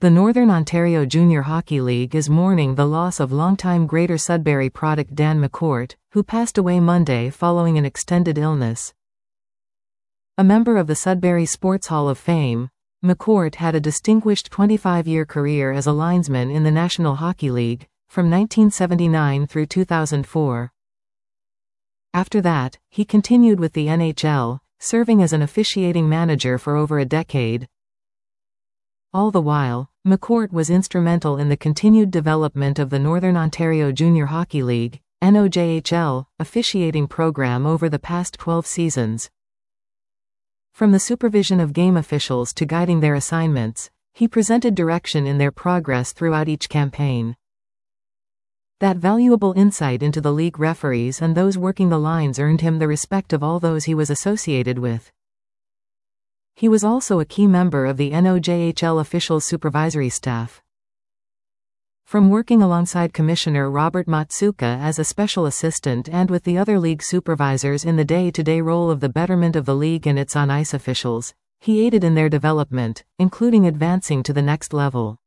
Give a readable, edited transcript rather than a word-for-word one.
The Northern Ontario Junior Hockey League is mourning the loss of longtime Greater Sudbury product Dan McCourt, who passed away Monday following an extended illness. A member of the Sudbury Sports Hall of Fame, McCourt had a distinguished 25-year career as a linesman in the National Hockey League, from 1979 through 2004. After that, he continued with the NHL, serving as an officiating manager for over a decade. All the while, McCourt was instrumental in the continued development of the Northern Ontario Junior Hockey League, NOJHL, officiating program over the past 12 seasons. From the supervision of game officials to guiding their assignments, he presented direction in their progress throughout each campaign. That valuable insight into the league referees and those working the lines earned him the respect of all those he was associated with. He was also a key member of the NOJHL officials' supervisory staff. From working alongside Commissioner Robert Matsuka as a special assistant and with the other league supervisors in the day-to-day role of the betterment of the league and its on-ice officials, he aided in their development, including advancing to the next level.